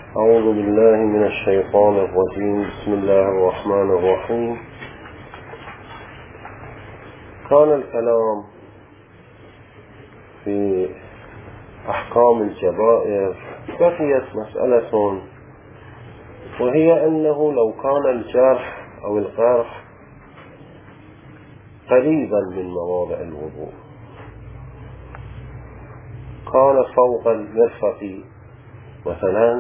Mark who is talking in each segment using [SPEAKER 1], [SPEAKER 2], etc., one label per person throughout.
[SPEAKER 1] أعوذ بالله من الشيطان الرجيم. بسم الله الرحمن الرحيم. كان الكلام في أحكام الجبائر، بقيت مسألة، وهي أنه لو كان الجرح أو القرح قريبا من مواضع الوضوء، كان فوق المرفق مثلا،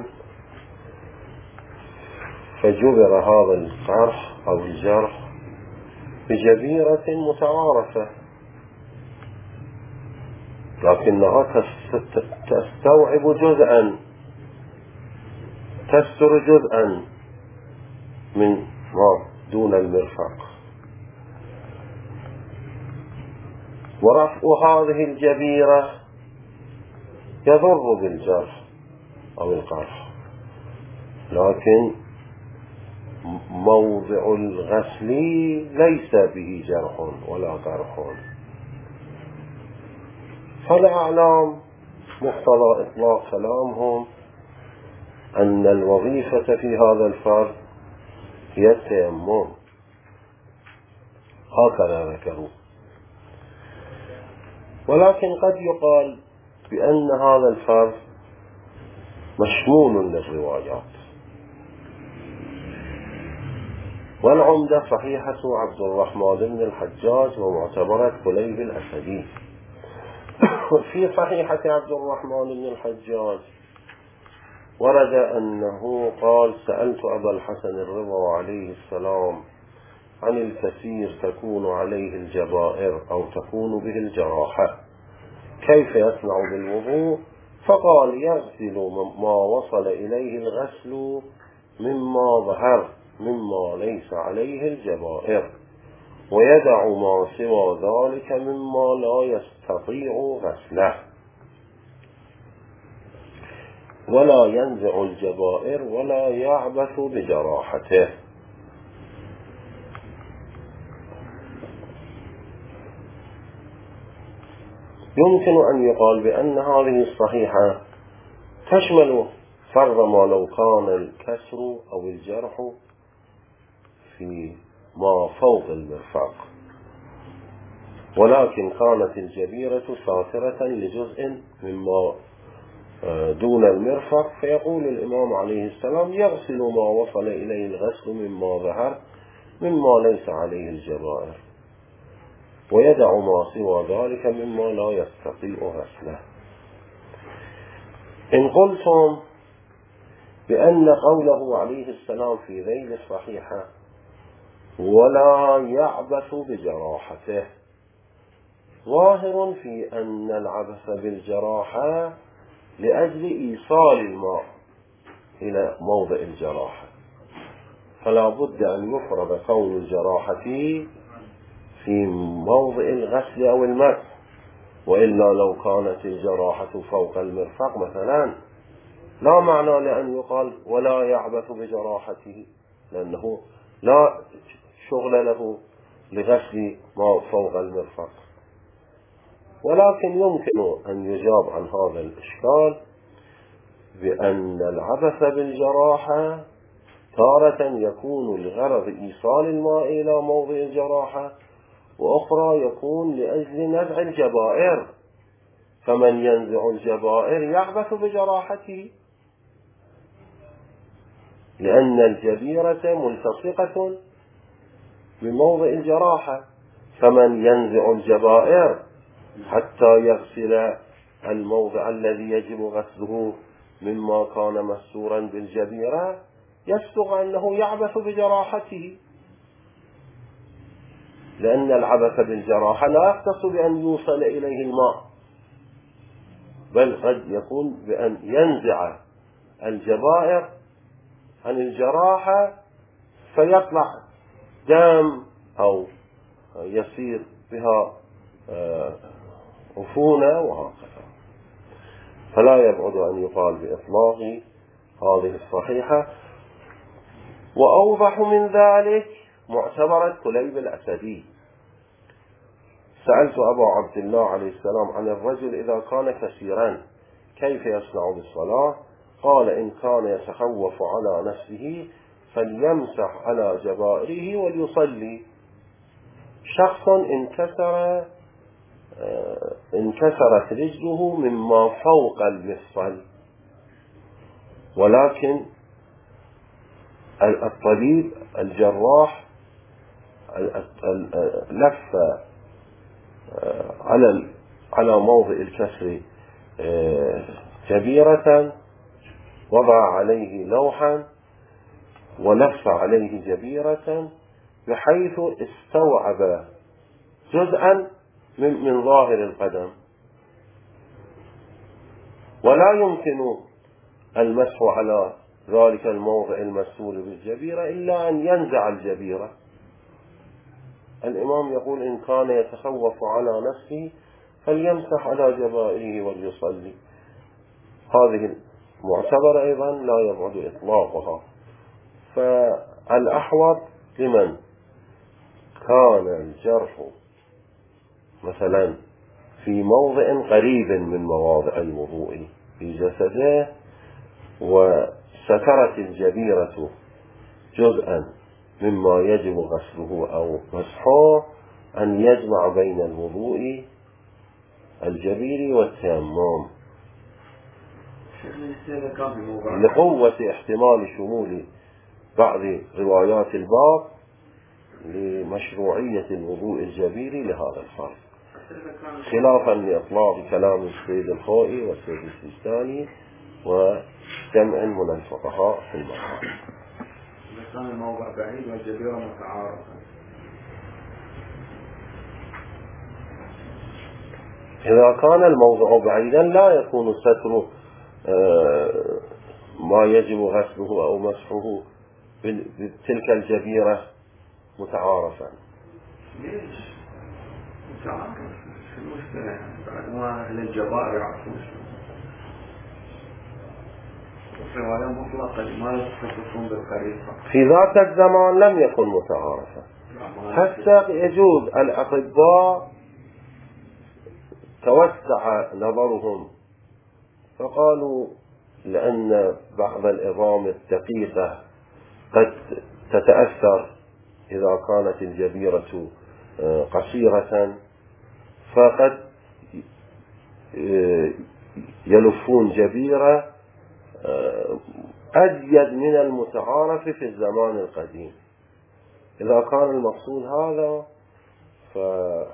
[SPEAKER 1] فجبر هذا القرح أو الجرح بجبيرة متعارفة، لكنها تستوعب جزءا، تستر جزءا من ما دون المرفق، ورفع هذه الجبيرة يضر بالجرح أو القرح، لكن موضع الغسل ليس به جرح ولا قرح. فالأعلام مقتضى إطلاق كلامهم أن الوظيفة في هذا الفرد هي التيمم، هكذا ذكروا. ولكن قد يقال بأن هذا الفرد مشمول للروايات، والعمدة صحيحة عبد الرحمن بن الحجاج ومعتبرة كليب الأسدي. في صحيحة عبد الرحمن بن الحجاج ورد أنه قال: سألت أبا الحسن الرضا عليه السلام عن الكثير تكون عليه الجبائر أو تكون به الجراحة، كيف يصنع بالوضوء؟ فقال: يغسل ما وصل إليه الغسل مما ظهر مما ليس عليه الجبائر، ويدع ما سوى ذلك مما لا يستطيع غسله، ولا ينزع الجبائر ولا يعبث بجراحته. يمكن أن يقال بأن هذه الصحيحة تشمل فرض ما لو كان الكسر أو الجرح في ما فوق المرفق، ولكن كانت الجبيرة ساترة لجزء مما دون المرفق، فيقول الإمام عليه السلام: يغسل ما وصل إليه الغسل مما ظهر مما ليس عليه الجبائر، ويدع ما سوى ذلك مما لا يستطيع غسله. إن قلتم بأن قوله عليه السلام في ذيل الصحيحة ولا يعبث بجراحته ظاهر في أن العبث بالجراحة لأجل إيصال الماء إلى موضع الجراحة، فلا بد أن يفرض كون الجراحة في موضع الغسل أو المسح، وإلا لو كانت الجراحة فوق المرفق مثلا لا معنى لأن يقال ولا يعبث بجراحته، لأنه لا شغل له لغسل ما فوق المرفق. ولكن يمكن أن يجاب عن هذا الإشكال بأن العبث بالجراحة تارة يكون لغرض إيصال الماء إلى موضع الجراحة، وأخرى يكون لأجل نزع الجبائر، فمن ينزع الجبائر يعبث بجراحته، لأن الجبيرة ملتصقة بموضع الجراحة، فمن ينزع الجبائر حتى يغسل الموضع الذي يجب غسله مما كان مستورا بالجبيرة يصدق أنه يعبث بجراحته، لأن العبث بالجراحة لا يختص بأن يوصل إليه الماء، بل قد يكون بأن ينزع الجبائر عن الجراحة فيطلع دم أو يصير بها عفونة وهكذا. فلا يبعد أن يقال بإطلاق هذه الصحيحة. وأوضح من ذلك معتبرة كليب الأسدي: سألت أبا عبد الله عليه السلام عن الرجل إذا كان كثيرا كيف يصنع بالصلاة؟ قال إن كان يتخوف على نفسه فليمسح على جبائره وليصلي. شخص انكسرت رجله مما فوق المفصل، ولكن الطبيب الجراح لف على موضع الكسر جبيرة، وضع عليه لوحا ولف عليه جبيرة بحيث استوعب جزءا من ظاهر القدم، ولا يمكن المسح على ذلك الموضع المسؤول بالجبيرة إلا أن ينزع الجبيرة. الإمام يقول إن كان يتخوف على نفسه فليمسح على جبائره وليصلي. هذه المعتبرة أيضا لا يبعد إطلاقها. فالأحوط لمن كان الجرح مثلا في موضع قريب من مواضع الوضوء في جسده وسترت الجبيرة جزءا مما يجب غسله أو مسحه، أن يجمع بين الوضوء الجبير والتيمم لقوة احتمال شمول بعض روايات الباب لمشروعية الوضوء الجبيري لهذا الفرض، خلافا لإطلاق كلام السيد الخوئي والسيد السيستاني وجمع من الفقهاء في المذهب.
[SPEAKER 2] إذا كان الموضع بعيد والجبيرة متعارفة،
[SPEAKER 1] إذا كان الموضع بعيدا لا يكون ستر ما يجب غسله أو مسحه بتلك الجبيرة متعارفا.
[SPEAKER 2] ليش متعارف؟ شو المشكلة بعد ما أهل الجبائر يعرفون الرواية مطلقة ما يخصصون بالخريطة.
[SPEAKER 1] في ذاك الزمان لم يكن متعارفا، حتى يجوز الأطباء توسع نظرهم فقالوا لأن بعض العظام الدقيقة قد تتأثر إذا كانت الجبيرة قصيرة، فقد يلفون جبيرة أزيد من المتعارف في الزمان القديم. إذا كان المقصود هذا، فلو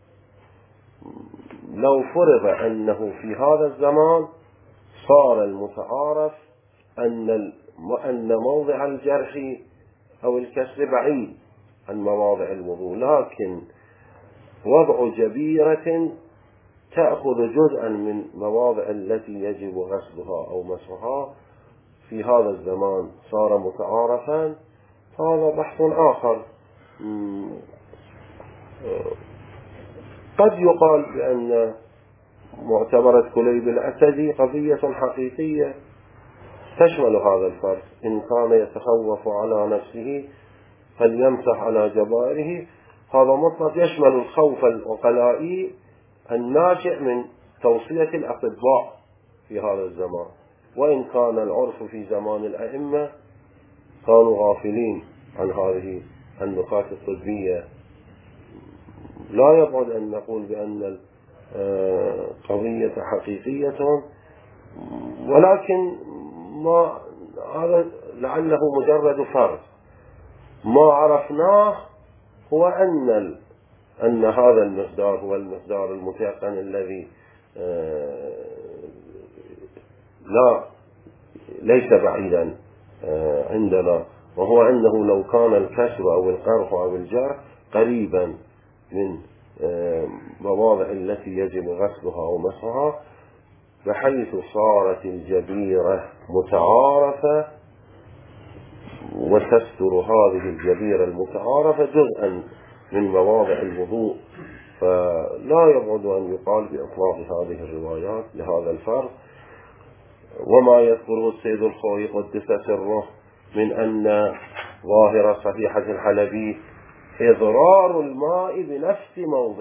[SPEAKER 1] فرض أنه في هذا الزمان صار المتعارف أن موضع الجرح أو الكسر بعيد عن مواضع الوضوء، لكن وضع جبيرة تأخذ جزءا من مواضع التي يجب غسلها أو مسحها في هذا الزمان صار متعارفا، هذا بحث آخر. قد يقال بأن معتبرة كليب الأسدي قضية حقيقية تشمل هذا الفرق، إن كان يتخوف على نفسه فليمسح على جبائره. هذا مطلق يشمل الخوف العقلائي الناشئ من توصية الأطباء في هذا الزمان، وإن كان العرف في زمان الأئمة كانوا غافلين عن هذه النقاط الطبية. لا يبعد أن نقول بأن القضية حقيقية، ولكن ما هذا لعله مجرد فرض. ما عرفناه هو أن هذا المقدار هو المقدار المتيقن الذي ليس بعيدا عندنا، وهو أنه لو كان الكسر أو القرح أو الجرح قريبا من مواضع التي يجب غسلها أو مسحها بحيث صارت الجبيرة متعارفة وتستر هذه الجبيرة المتعارفة جزءا من مواضع الوضوء، فلا يبعد أن يقال بإطلاق هذه الروايات لهذا الفرق. وما يذكره السيد الخوئي قدس سره من أن ظاهر صحيحة الحلبي إضرار الماء بنفس موضع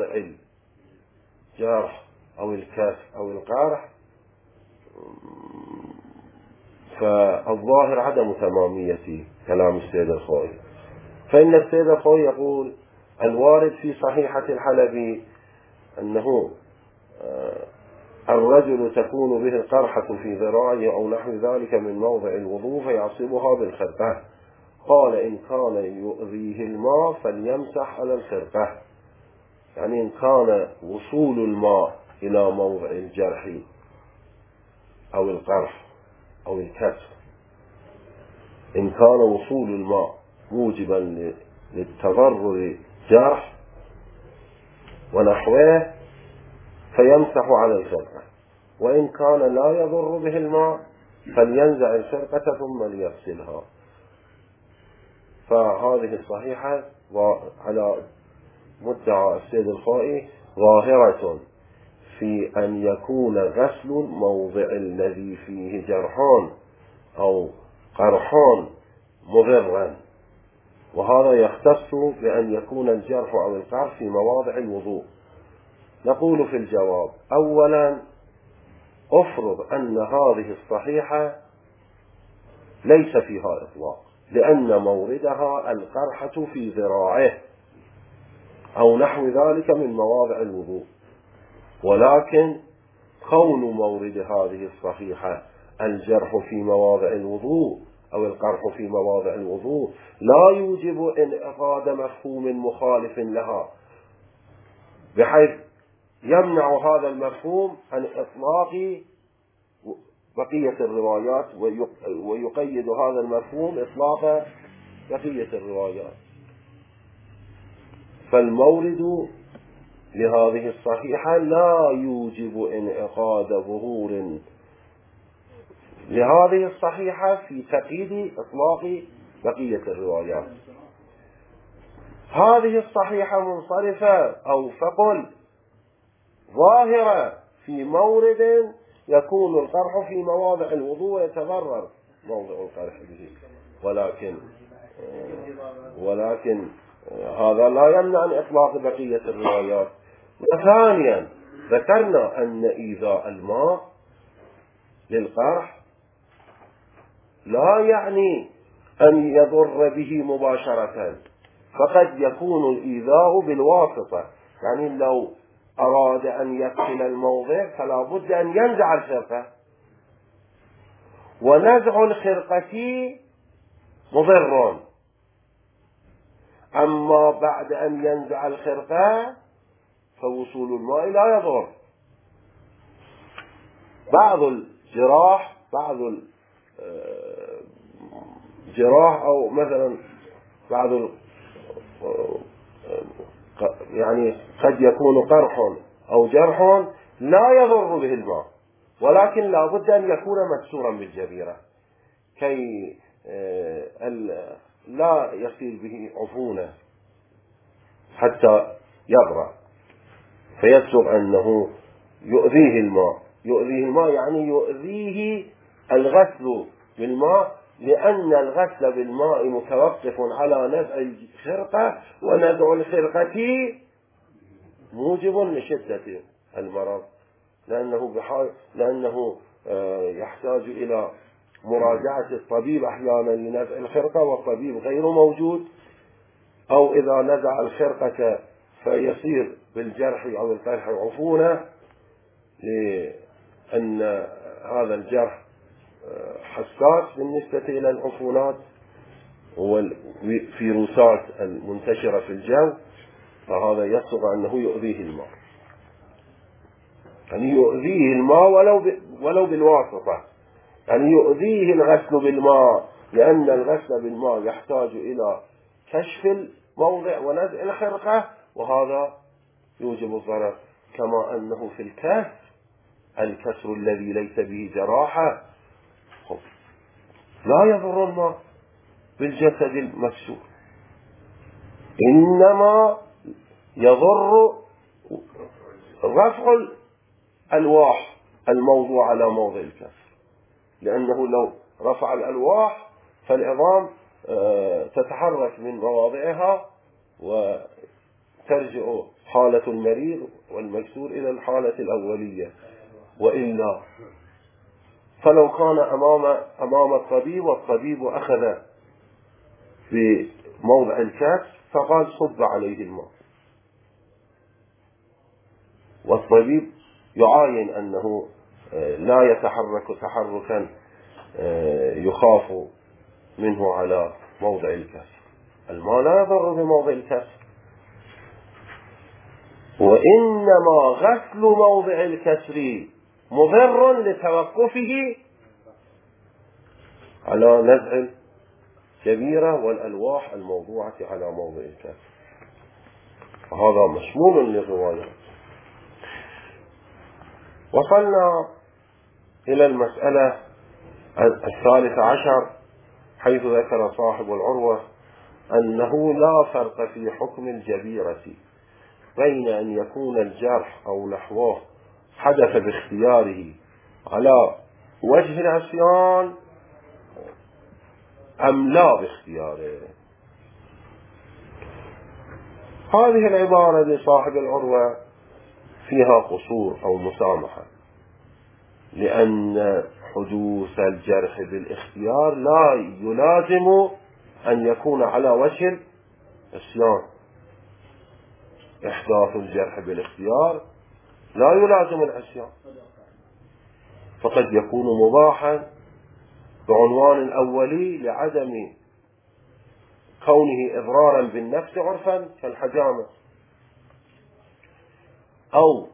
[SPEAKER 1] الجرح أو الكسر أو القرح فالظاهر عدم تمامية كلام السيد الخوئي، فإن السيد الخوئي يقول الوارد في صحيحة الحلبي أنه الرجل تكون به القرحة في ذراعه أو نحو ذلك من موضع الوضوء فيعصبها بالخرقة، قال إن كان يؤذيه الماء فليمسح على الخرقة، يعني إن كان وصول الماء إلى موضع الجرح أو القرح أو الكسر، إن كان وصول الماء موجبا للتضرر جرح ونحوه فيمسح على الخرقة، وإن كان لا يضر به الماء فلينزع الخرقة ثم ليغسلها. فهذه الصحيحة على مدعى السيد الخوئي ظاهرة في أن يكون غسل موضع الذي فيه جرحان أو قرحان مضرا، وهذا يختص بأن يكون الجرح أو القرح في مواضع الوضوء. نقول في الجواب: أولا، أفرض أن هذه الصحيحة ليس فيها إطلاق، لأن موردها القرحة في ذراعه أو نحو ذلك من مواضع الوضوء، ولكن كون مورد هذه الصحيحة الجرح في مواضع الوضوء أو القرح في مواضع الوضوء لا يوجب انعقاد مفهوم مخالف لها، بحيث يمنع هذا المفهوم عن إطلاق بقية الروايات ويقيد هذا المفهوم إطلاق بقية الروايات. فالمورد لهذه الصحيحة لا يوجب انعقاد ظهور لهذه الصحيحة في تقييد إطلاق بقية الروايات. هذه الصحيحة منصرفة أو فقل ظاهرة في مورد يكون القرح في مواضع الوضوء ويتضرر موضع القرح به، ولكن هذا لا يمنع عن إطلاق بقية الروايات. ثانيا، ذكرنا أن إيذاء الماء للقرح لا يعني أن يضر به مباشرة، فقد يكون الإيذاء بالواسطة، يعني لو أراد أن يغسل الموضع فلا بد أن ينزع الخرقة، ونزع الخرقة مضر، أما بعد أن ينزع الخرقة فوصول الماء لا يضر. بعض الجراح أو مثلا بعض يعني قد يكون قرح أو جرح لا يضر به الماء، ولكن لا بد أن يكون مكسورا بالجبيرة كي لا يصير به عفونة حتى يبرأ، فيبصر أنه يؤذيه الماء يعني يؤذيه الغسل بالماء، لأن الغسل بالماء متوقف على نزع الخرقة، ونزع الخرقة موجب لشدة المرض، لأنه يحتاج إلى مراجعة الطبيب أحيانا لنزع الخرقة والطبيب غير موجود، أو إذا نزع الخرقة فيصير بالجرح أو القرح عفونة، لأن هذا الجرح حساس بالنسبة إلى العفونات والفيروسات المنتشرة في الجو، فهذا يصدق أنه يؤذيه الماء، يعني يؤذيه الماء ولو بالواسطة، يعني يؤذيه الغسل بالماء، لأن الغسل بالماء يحتاج إلى كشف الموضع ونزع الخرقة، وهذا يوجب الضرر، كما أنه في الكسر الذي ليس به جراحة لا يضر الماء بالجسد المكسور، إنما يضر رفع الألواح الموضوع على موضع الكسر، لأنه لو رفع الألواح فالعظام تتحرك من مواضعها وترجع حالة المريض والمكسور إلى الحالة الأولية، وإلا فلو كان أمام الطبيب والطبيب أخذ بموضع الكأس فقال صب عليه الماء، والطبيب يعاين أنه لا يتحرك تحركا يخاف منه على موضع الكسر، الماء لا يضر بموضع الكسر، وإنما غسل موضع الكسر مضر لتوقفه على نزع الجبيرة والألواح الموضوعة على موضع الكسر، وهذا مشمول للروايات. وصلنا إلى المسألة 13 حيث ذكر صاحب العروة أنه لا فرق في حكم الجبيرة بين أن يكون الجرح أو نحوه حدث باختياره على وجه العصيان أم لا باختياره. هذه العبارة لصاحب العروة فيها قصور أو مسامحة، لأن حدوث الجرح بالاختيار لا يلازم أن يكون على وجه العصيان. إحداث الجرح بالاختيار لا يلازم العصيان، فقد يكون مباحا بعنوان أولي لعدم كونه إضرارا بالنفس عرفا كالحجامة، أو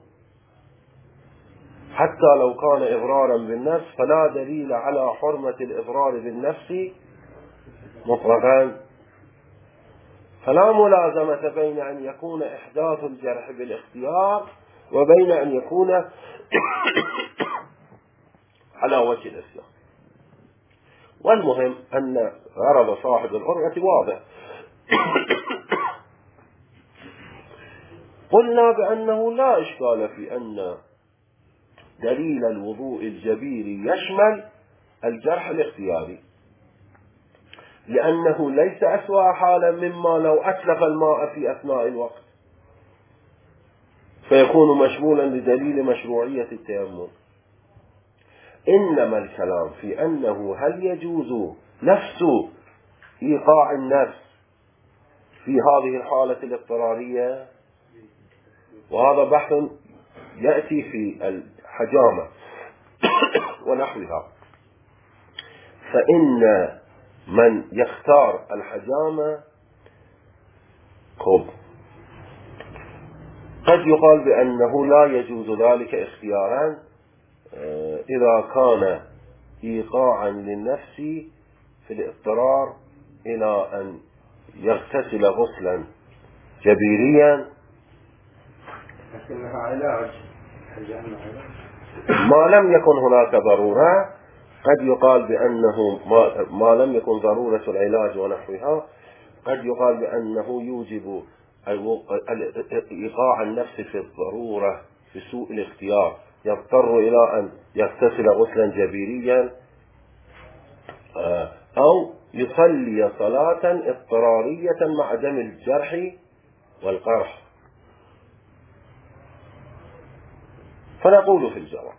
[SPEAKER 1] حتى لو كان إضرارا بالنفس فلا دليل على حرمة الإضرار بالنفس مطلقا، فلا ملازمة بين أن يكون إحداث الجرح بالاختيار وبين أن يكون على وجه الإسلام. والمهم أن غرض صاحب العروة واضح. قلنا بأنه لا إشكال في أن دليل الوضوء الجبيري يشمل الجرح الاختياري، لأنه ليس أسوأ حالا مما لو أتلف الماء في أثناء الوقت، فيكون مشمولا لدليل مشروعية التيمم. إنما الكلام في أنه هل يجوز نفس إيقاع النفس في هذه الحالة الاضطرارية، وهذا بحث يأتي في الحجامة ونحوها. فإن من يختار الحجامة قد يقال بأنه لا يجوز ذلك اختيارا إذا كان إيقاعا للنفس في الاضطرار إلى أن يغتسل غسلا جبيريا
[SPEAKER 2] لكنها علاج
[SPEAKER 1] ما لم يكن هناك ضرورة. قد يقال بأنه ما لم يكن ضرورة العلاج ونحوها، قد يقال بأنه يوجب إيقاع النفس في الضرورة في سوء الاختيار، يضطر إلى أن يغتسل غسلا جبيريا أو يصلي صلاة اضطرارية مع دم الجرح والقرح. فنقول في الجواب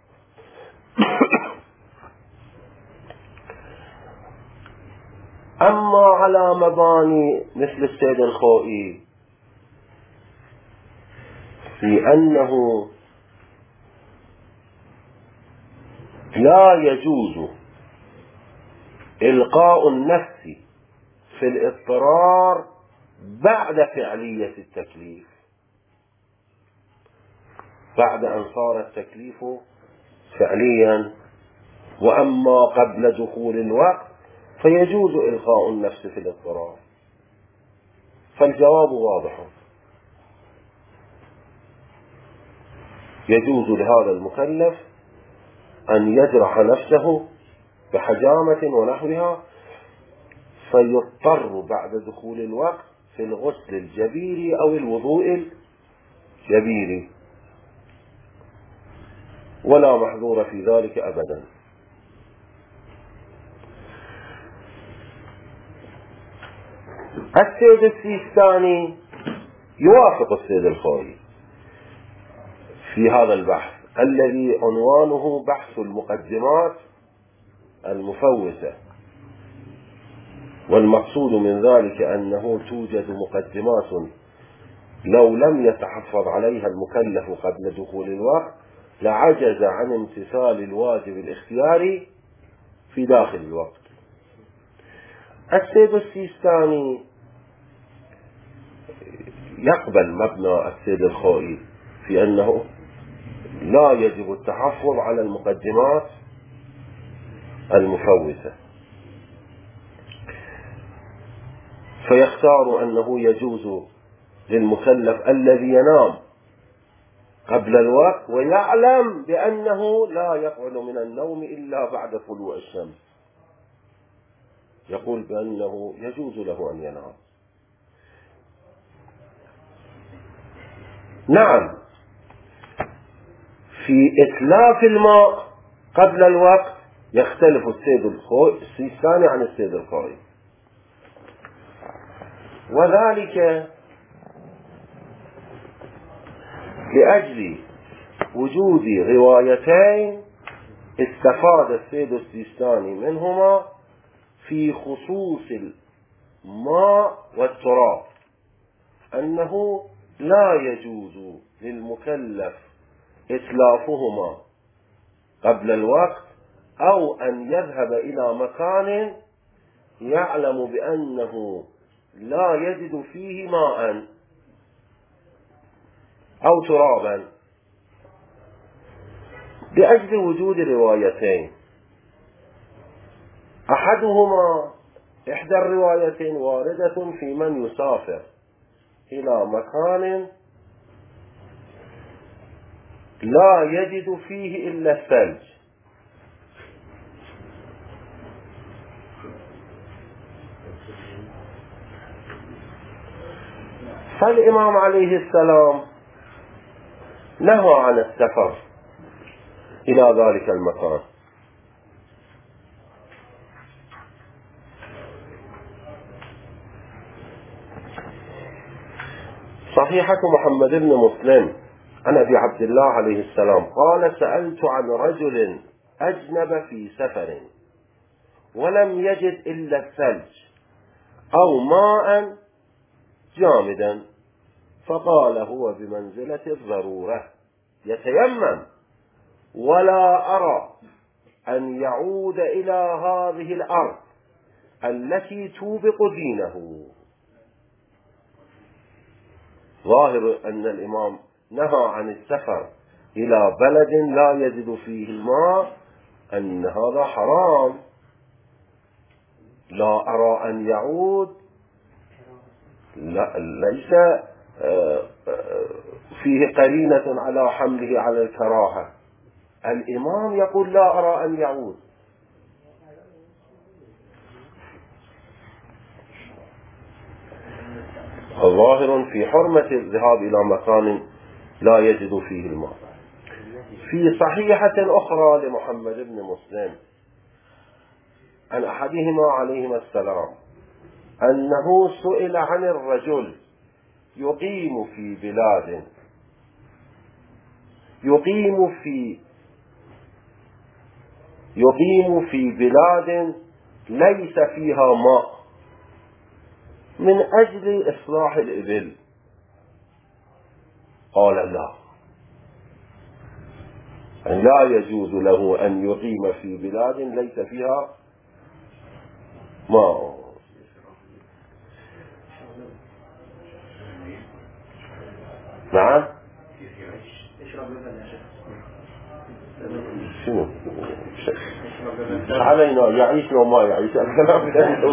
[SPEAKER 1] أما على مباني مثل السيد الخوئي في أنه لا يجوز إلقاء النفس في الاضطرار بعد فعلية التكليف، بعد أن صار التكليف فعليا، وأما قبل دخول الوقت فيجوز إلقاء النفس في الاضطرار. فالجواب واضح، يجوز لهذا المكلف أن يجرح نفسه بحجامة ونحوها فيضطر بعد دخول الوقت في الغسل الجبيري أو الوضوء الجبيري، ولا محظور في ذلك أبدا. السيد السيستاني يوافق السيد الخوئي في هذا البحث الذي عنوانه بحث المقدمات المفوتة. والمقصود من ذلك أنه توجد مقدمات لو لم يتحفظ عليها المكلف قبل دخول الوقت لعجز عن امتثال الواجب الاختياري في داخل الوقت. السيد السيستاني يقبل مبنى السيد الخوئي في أنه لا يجب التحفظ على المقدمات المفوتة، فيختار أنه يجوز للمكلف الذي ينام قبل الوقت ويعلم بأنه لا يقعد من النوم إلا بعد طلوع الشمس، يقول بأنه يجوز له أن ينام. نعم، في إتلاف الماء قبل الوقت يختلف السيد السيستاني عن السيد الخوئي، وذلك لأجل وجود روايتين استفاد السيد السيستاني منهما في خصوص الماء والتراب، أنه لا يجوز للمكلف إتلافهما قبل الوقت أو أن يذهب إلى مكان يعلم بأنه لا يجد فيه ماء أو ترابا، لأجل وجود روايتين. إحدى الروايتين واردة في من يسافر إلى مكان لا يجد فيه إلا الثلج، فالإمام عليه السلام نهى عن السفر إلى ذلك المكان. صحيحة محمد بن مسلم عن أبي عبد الله عليه السلام قال: سألت عن رجل أجنب في سفر ولم يجد إلا الثلج أو ماء جامدا، فقال: هو بمنزلة الضرورة يتيمم، ولا أرى أن يعود إلى هذه الأرض التي توبق دينه. ظاهر أن الإمام نهى عن السفر إلى بلد لا يجد فيه الماء، أن هذا حرام. لا أرى أن يعود ليس فيه قرينة على حمله على الكراهة. الإمام يقول لا أرى أن يعود. ظاهر في حرمة الذهاب إلى مكان لا يجد فيه الماء. في صحيحة أخرى لمحمد بن مسلم عن أحدهما عليهما السلام أنه سئل عن الرجل يقيم في بلاد ليس فيها ماء من أجل إصلاح الإبل، قال لا يجوز له أن يقيم في بلاد ليس فيها ماء. نعم، شنو علينا يعيش لو ما يعيش الكلام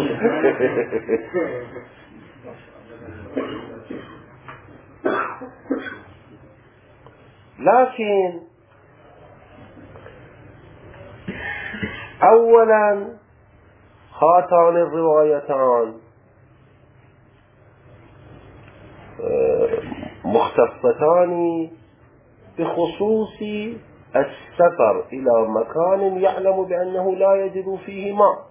[SPEAKER 1] لكن أولا هاتان الروايتان مختصتان بخصوص السفر إلى مكان يعلم بأنه لا يجد فيه ماء.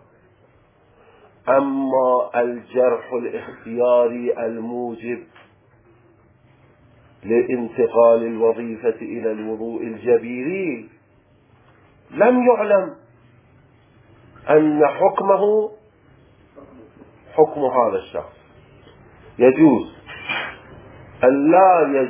[SPEAKER 1] أما الجرح الاختياري الموجب لانتقال الوظيفة إلى الوضوء الجبيري لم يعلم، أن حكمه حكم هذا الشخص. يجوز أن لا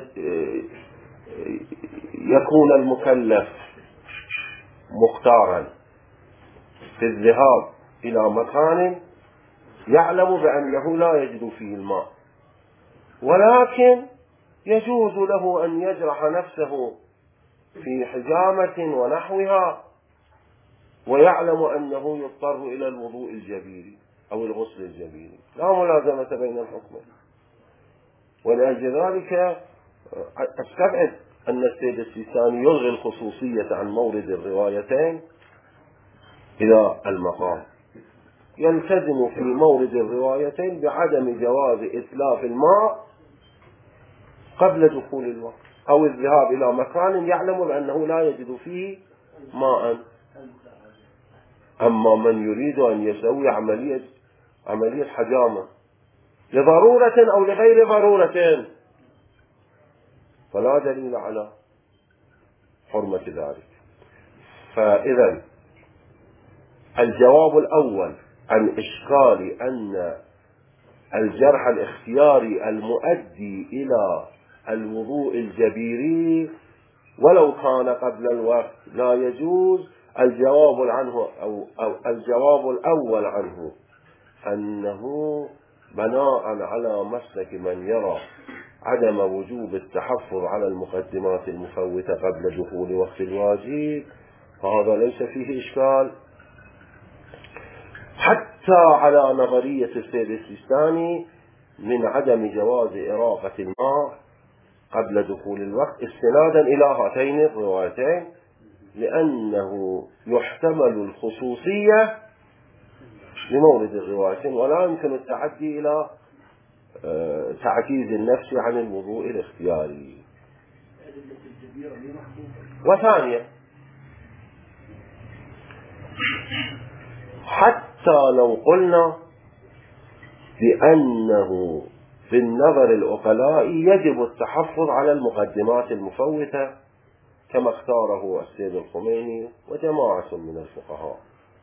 [SPEAKER 1] يكون المكلف مختارا في الذهاب إلى مكان يعلم بأنه لا يجد فيه الماء، ولكن يجوز له أن يجرح نفسه في حجامة ونحوها ويعلم أنه يضطر إلى الوضوء الجبيري أو الغسل الجبيري، لا ملازمة بين الحكمين. ولأجل ذلك أستبعد أن السيد السيستاني يلغي الخصوصية عن مورد الروايتين إلى المقام، يلتزم في مورد الروايتين بعدم جواز إتلاف الماء قبل دخول الوقت أو الذهاب إلى مكان يعلم بأنه لا يجد فيه ماء. أما من يريد أن يسوي عملية حجامة لضرورة أو لغير ضرورة فلا دليل على حرمة ذلك. فإذا الجواب الأول عن إشكال أن الجرح الاختياري المؤدي إلى الوضوء الجبيري ولو كان قبل الوقت لا يجوز، الجواب الجواب الأول عنه أنه بناء على مسلك من يرى عدم وجوب التحفظ على المقدمات المفوتة قبل دخول وقت الواجب، فهذا ليس فيه إشكال حتى على نظرية السيد السيستاني من عدم جواز إراقة الماء قبل دخول الوقت استنادا إلى هاتين الروايتين، لأنه يحتمل الخصوصية لمورد الروايتين ولا يمكن التعدي إلى تعجيز النفس عن الوضوء الاختياري. وثانيا حتى لو قلنا بأنه في النظر العقلاء يجب التحفظ على المقدمات المفوتة كما اختاره السيد الخميني وجماعة من الفقهاء،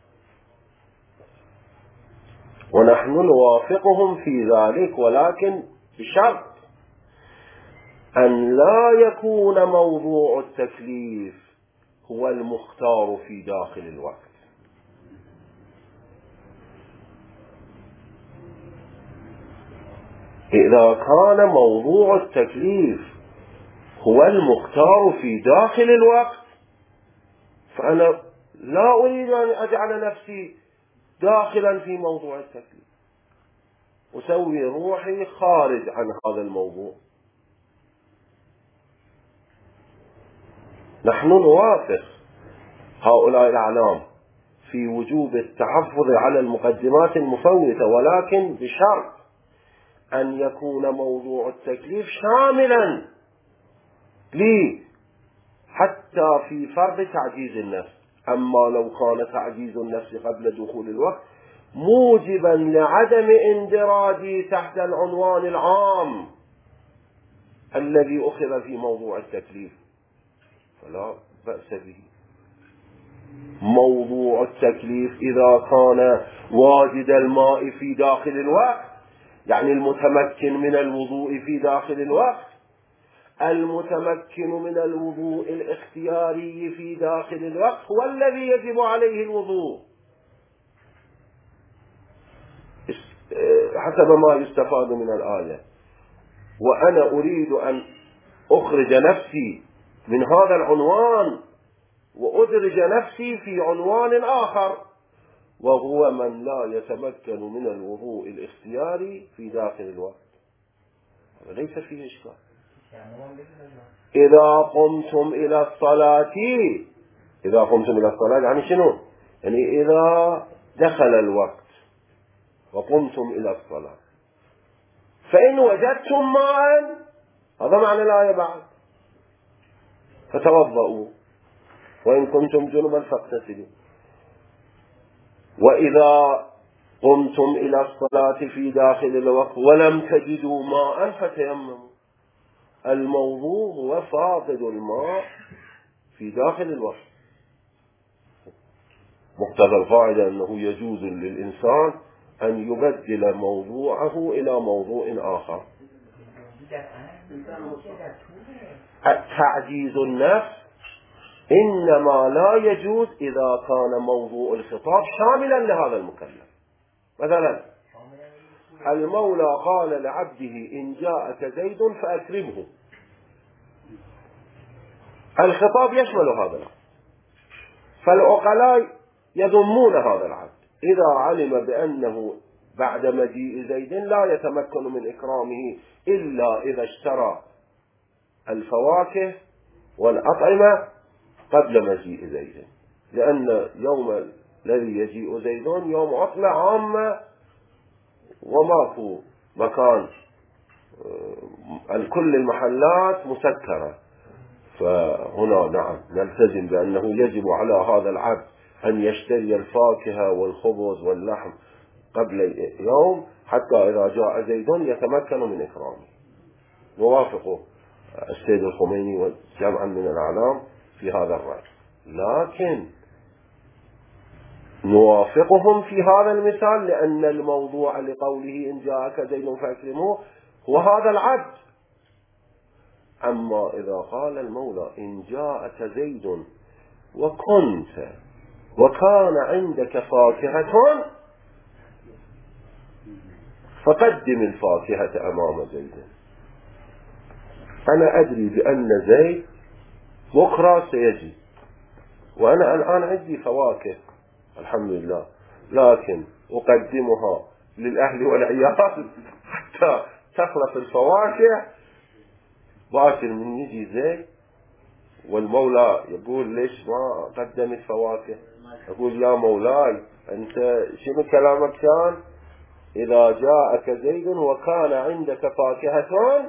[SPEAKER 1] ونحن نوافقهم في ذلك، ولكن بشرط أن لا يكون موضوع التكليف هو المختار في داخل الوقت. إذا كان موضوع التكليف هو المختار في داخل الوقت فأنا لا أريد أن أجعل نفسي داخلا في موضوع التكليف، أسوي روحي خارج عن هذا الموضوع. نحن نوافق هؤلاء الأعلام في وجوب التحفظ على المقدمات المفوتة، ولكن بشرط أن يكون موضوع التكليف شاملا لي حتى في فرض تعجيز النفس. أما لو كان تعجيز النفس قبل دخول الوقت موجبا لعدم اندراجي تحت العنوان العام الذي أخذ في موضوع التكليف فلا بأس به. موضوع التكليف إذا كان واجد الماء في داخل الوقت، يعني المتمكن من الوضوء في داخل الوقت، المتمكن من الوضوء الاختياري في داخل الوقت هو الذي يجب عليه الوضوء حسب ما يستفاد من الآية. وأنا أريد أن أخرج نفسي من هذا العنوان وأدرج نفسي في عنوان آخر، وهو من لا يتمكن من الوضوء الاختياري في داخل الوقت. ليس فيه إشكال. إذا قمتم إلى الصلاة يعني شنو؟ يعني إذا دخل الوقت وقمتم إلى الصلاة فإن وجدتم ماء، هذا معنى الآية بعد، فتوضؤوا وإن كنتم جنبا فاغتسلوا. وإذا قمتم إلى الصلاة في داخل الوقت ولم تجدوا ماء فتيمموا. الموضوع هو فاقد الماء في داخل الوقت. مقتضى القاعدة أنه يجوز للإنسان أن يبدل موضوعه إلى موضوع آخر. تعجيز النفس إنما لا يجوز إذا كان موضوع الخطاب شاملا لهذا المكلف. مثلا المولى قال لعبده إن جاءك زيد فأكرمه، الخطاب يشمل هذا العبد، فالعقلاء يذمون هذا العبد إذا علم بأنه بعد مجيء زيد لا يتمكن من إكرامه إلا إذا اشترى الفواكه والأطعمة قبل مجيء زيد، لأن يوم الذي يجيء زيد يوم عطلة عامة وماكو مكان، كل المحلات مسكرة. فهنا نعم نلتزم بأنه يجب على هذا العبد أن يشتري الفاكهة والخبز واللحم قبل يوم حتى إذا جاء زيد يتمكن من إكرامه. نوافق السيد الخميني وجمعا من الأعلام في هذا الرأي، لكن نوافقهم في هذا المثال لأن الموضوع لقوله إن جاءك زيد فأكرمه هو هذا العبد. أما إذا قال المولى إن جاءك زيد وكان عندك فاكهة فقدم الفاكهة أمام زيد، أنا أدري بأن زيد بكرة سيجي وأنا الآن عندي فواكه الحمد لله، لكن أقدمها للأهل والعيال حتى تخلص الفواكه باكر من يجي زيد. والمولى يقول ليش ما قدمت فواكه؟ يقول يا مولاي أنت شنو كلامك كان؟ إذا جاءك زيد وكان عندك فاكهة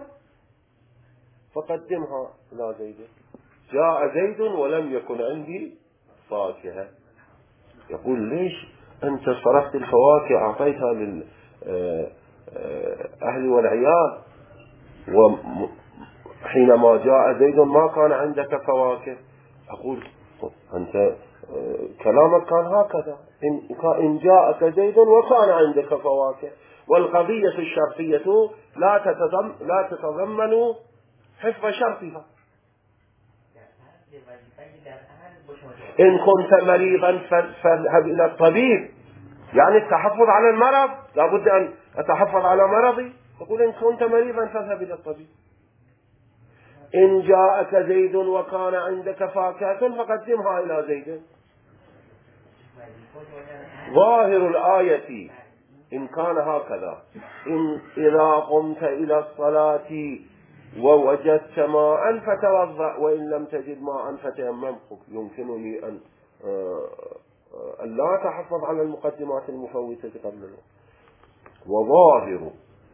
[SPEAKER 1] فقدمها إلى زيد، جاء زيد ولم يكن عندي فاكهة. يقول ليش أنت صرفت الفواكه أعطيتها للأهل والعيال وحينما جاء زيد ما كان عندك فواكه؟ أقول أنت كلامك كان هكذا، إن جاءك زيد وكان عندك فواكه، والقضية الشرطية لا تتضمن حفظ شرطها. إن كنت مريضا فاذهب إلى الطبيب، يعني التحفظ على المرض، لابد أن أتحفظ على مرضي. يقول إن كنت مريضا فاذهب إلى الطبيب. إن جاءك زيد وكان عندك فاكهة فقدمها إلى زيد. ظاهر الآية إن كان هكذا إذا قمت إلى الصلاة ووجدت ماء فتوضأ وإن لم تجد ماء فتيمم، يمكنني أن لا تحفظ على المقدمات المفوتة قبل الوقت. وظاهر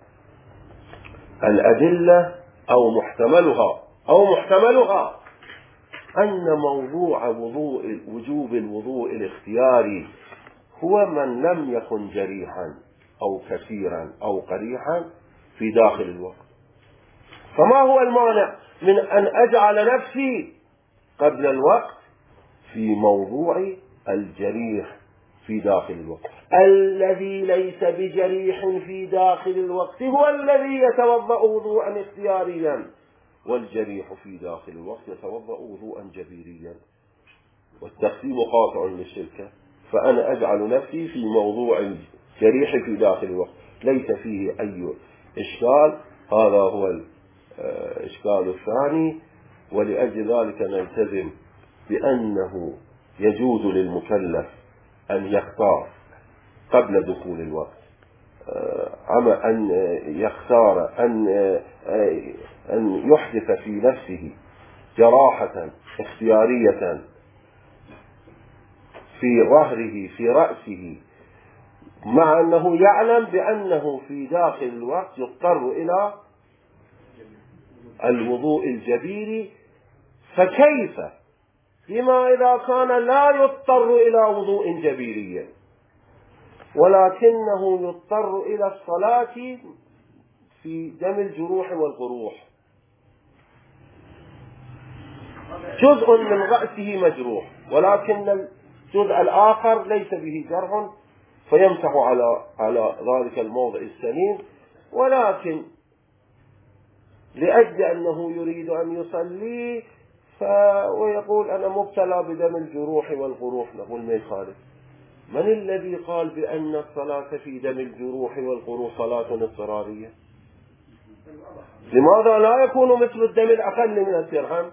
[SPEAKER 1] الأدلة أو محتملها أن موضوع وجوب الوضوء الاختياري هو من لم يكن جريحا أو كثيرا أو قريحا في داخل الوقت. فما هو المانع من أن أجعل نفسي قبل الوقت في موضوع الجريح في داخل الوقت؟ الذي ليس بجريح في داخل الوقت هو الذي يتوضأ وضوءا اختياريا، والجريح في داخل الوقت يتوضأ وضوءا جبيريا، والتقسيم قاطع للشركة. فأنا أجعل نفسي في موضوع الجريح في داخل الوقت ليس فيه أي إشكال. هذا هو الإشكال الثاني. ولأجل ذلك نلتزم بأنه يجوز للمكلف أن يختار قبل دخول الوقت، أما أن يختار أن يحدث في نفسه جراحة اختيارية في ظهره في رأسه مع أنه يعلم بأنه في داخل الوقت يضطر إلى الوضوء الجبيري، فكيف بما إذا كان لا يضطر إلى وضوء جبيري ولكنه يضطر إلى الصلاة في دم الجروح والقروح، جزء من رأسه مجروح ولكن الجزء الآخر ليس به جرح فيمسح على ذلك الموضع السليم، ولكن لأجل أنه يريد أن يصلي ويقول أنا مبتلى بدم الجروح والقروح، نقول ما يخالف. من الذي قال بأن الصلاة في دم الجروح والقروح صلاة اضطرارية؟ لماذا لا يكون مثل الدم الأقل من الدرهم؟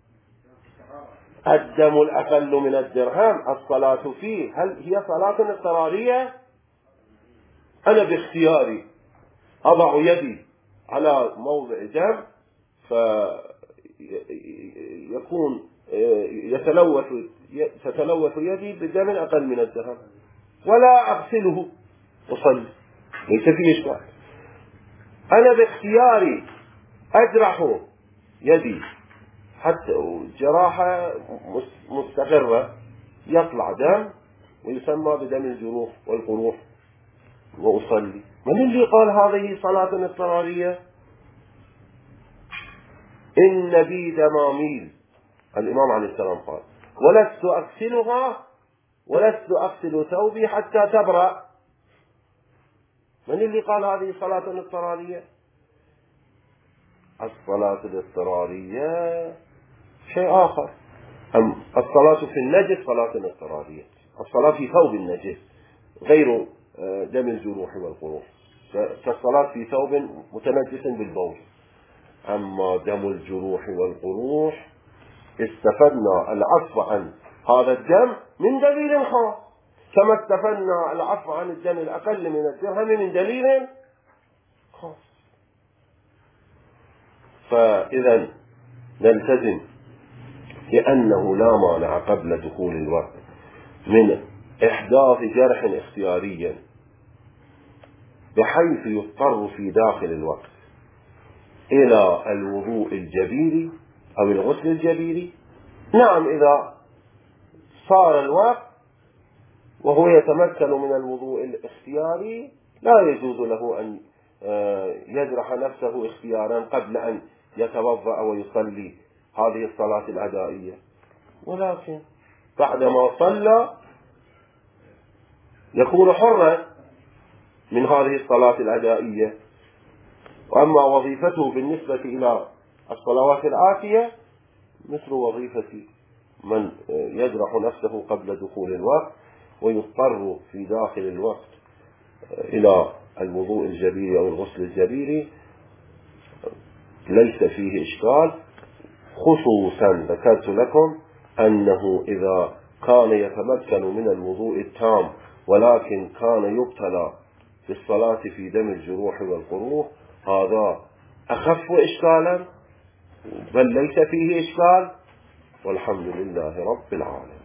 [SPEAKER 1] الدم الأقل من الدرهم الصلاة فيه هل هي صلاة اضطرارية؟ أنا باختياري أضع يدي على موضع دم فيكون تتلوث يدي بالدم الأقل من الدرهم ولا أغسله أصلي، ليس فيه إشكال. أنا باختياري أجرح يدي حتى جراحة مستقرة يطلع دم ويسمى بدم الجروح والقروح وأصلي، من اللي قال هذه صلاة اضطرارية؟ إن بي دماميل، الإمام عليه السلام قال ولست أغسلها ولست أغسل ثوبي حتى تبرأ. من اللي قال هذه صلاة اضطرارية؟ الصلاة الاضطرارية شيء آخر. الصلاة في النجس صلاة اضطرارية، الصلاة في ثوب النجس غير دم الجروح والقروح، كالصلاة في ثوب متنجس بالبول. أما دم الجروح والقروح استفدنا العفو عن هذا الدم من دليل خاص، كما استفدنا العفو عن الدم الأقل من الدرهم من دليل خاص. فإذا نلتزم لأنه لا مانع قبل دخول الوقت من إحداث جرح اختياريا بحيث يضطر في داخل الوقت إلى الوضوء الجبيري أو الغسل الجبيري. نعم، إذا صار الوقت وهو يتمكن من الوضوء الاختياري لا يجوز له أن يجرح نفسه اختيارا قبل أن يتوضأ ويصلي هذه الصلاة العدائية، ولكن بعدما صلى يكون حرا من هذه الصلاة العدائية. وأما وظيفته بالنسبة إلى الصلوات الآتية مثل وظيفة من يجرح نفسه قبل دخول الوقت ويضطر في داخل الوقت إلى الوضوء الجبيري أو الغسل الجبيري، ليس فيه إشكال. خصوصا ذكرت لكم أنه إذا كان يتمكن من الوضوء التام ولكن كان يبتلى في الصلاة في دم الجروح والقروح، هذا أخف إشكالا، بل ليس فيه إشكال، والحمد لله رب العالمين.